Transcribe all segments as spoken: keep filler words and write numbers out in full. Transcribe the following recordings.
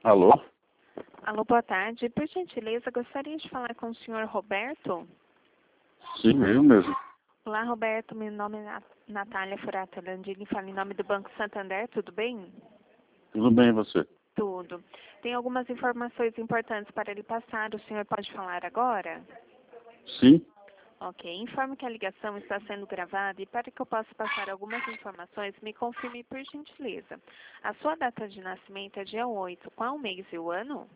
Alô? Alô, boa tarde. Por gentileza, gostaria de falar com o senhor Roberto? Sim, eu mesmo. Olá, Roberto. Meu nome é Nat- Natália Furata Landini. Falo em nome do Banco Santander. Tudo bem? Tudo bem, e você? Tudo. Tem algumas informações importantes para lhe passar. O senhor pode falar agora? Sim? Ok. Informe que a ligação está sendo gravada e para que eu possa passar algumas informações, me confirme por gentileza. A sua data de nascimento é dia oito. Qual o mês e o ano?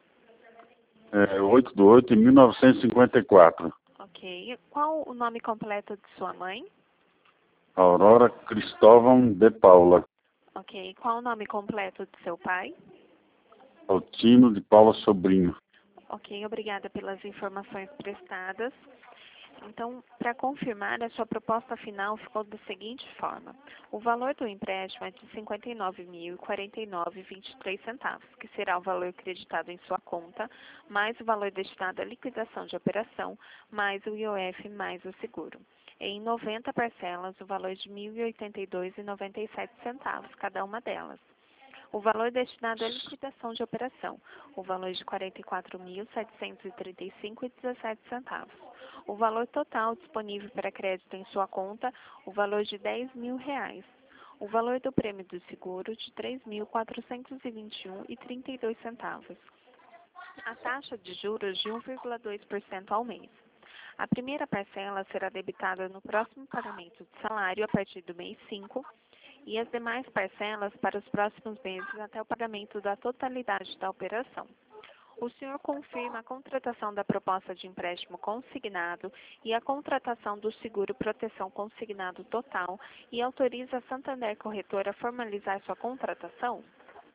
É oito de oito de mil novecentos e cinquenta e quatro. Ok. Qual o nome completo de sua mãe? Aurora Cristóvão de Paula. Ok. Qual o nome completo de seu pai? Altino de Paula Sobrinho. Ok, obrigada pelas informações prestadas. Então, para confirmar, a sua proposta final ficou da seguinte forma. O valor do empréstimo é de cinquenta e nove mil e quarenta e nove reais e vinte e três centavos, que será o valor creditado em sua conta, mais o valor destinado à liquidação de operação, mais o I O F, mais o seguro. Em noventa parcelas, o valor de mil e oitenta e dois reais e noventa e sete centavos, cada uma delas. O valor destinado à liquidação de operação, o valor de quarenta e quatro mil setecentos e trinta e cinco reais e dezessete centavos. O valor total disponível para crédito em sua conta, o valor de dez mil reais. O valor do prêmio do seguro de três mil quatrocentos e vinte e um reais e trinta e dois centavos. A taxa de juros de um vírgula dois por cento ao mês. A primeira parcela será debitada no próximo pagamento de salário a partir do mês cinco e as demais parcelas para os próximos meses até o pagamento da totalidade da operação. O senhor confirma a contratação da proposta de empréstimo consignado e a contratação do seguro proteção consignado total e autoriza a Santander Corretora a formalizar sua contratação?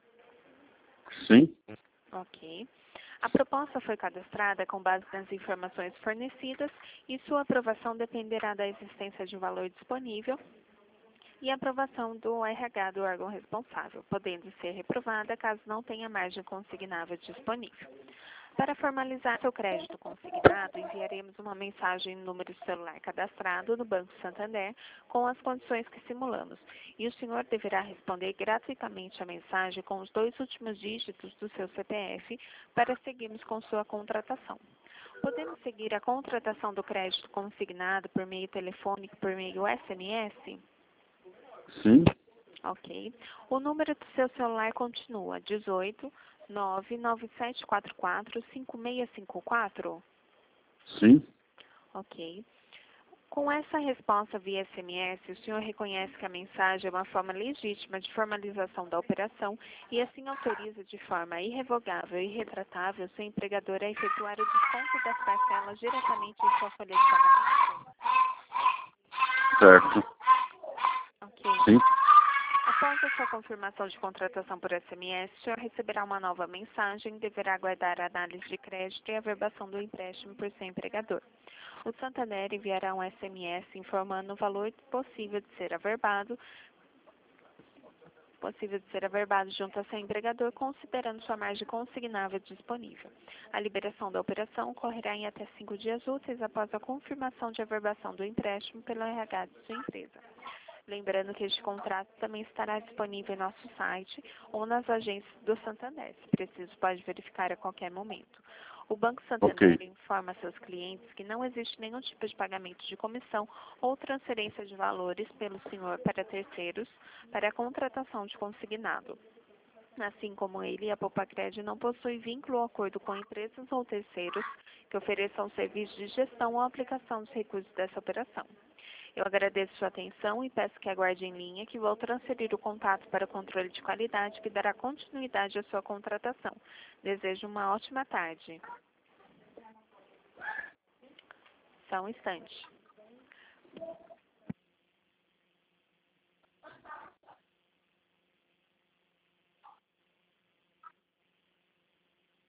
Sim? Ok. A proposta foi cadastrada com base nas informações fornecidas e sua aprovação dependerá da existência de um valor disponível e aprovação do R H do órgão responsável, podendo ser reprovada caso não tenha margem consignável disponível. Para formalizar seu crédito consignado, enviaremos uma mensagem no número de celular cadastrado no Banco Santander com as condições que simulamos, e o senhor deverá responder gratuitamente a mensagem com os dois últimos dígitos do seu C P F para seguirmos com sua contratação. Podemos seguir a contratação do crédito consignado por meio telefônico, por meio S M S? Sim? Ok. O número do seu celular continua dezoito, nove nove sete quatro quatro, cinco seis cinco quatro? Sim? Ok. Com essa resposta via S M S, o senhor reconhece que a mensagem é uma forma legítima de formalização da operação e assim autoriza de forma irrevogável e retratável seu empregador a efetuar o desconto das parcelas diretamente em sua folha de pagamento? Certo. Ok. Sim? Após a sua confirmação de contratação por S M S, o senhor receberá uma nova mensagem e deverá aguardar a análise de crédito e a averbação do empréstimo por seu empregador. O Santander enviará um S M S informando o valor possível de ser averbado, possível de ser averbado junto a seu empregador, considerando sua margem consignável disponível. A liberação da operação ocorrerá em até cinco dias úteis após a confirmação de averbação do empréstimo pelo R H de sua empresa. Lembrando que este contrato também estará disponível em nosso site ou nas agências do Santander. Se preciso, pode verificar a qualquer momento. O Banco Santander Ok. informa a seus clientes que não existe nenhum tipo de pagamento de comissão ou transferência de valores pelo senhor para terceiros para a contratação de consignado. Assim como ele, a Popacred não possui vínculo ou acordo com empresas ou terceiros que ofereçam serviços de gestão ou aplicação dos recursos dessa operação. Eu agradeço sua atenção e peço que aguarde em linha que vou transferir o contato para o controle de qualidade que dará continuidade à sua contratação. Desejo uma ótima tarde. Só um instante.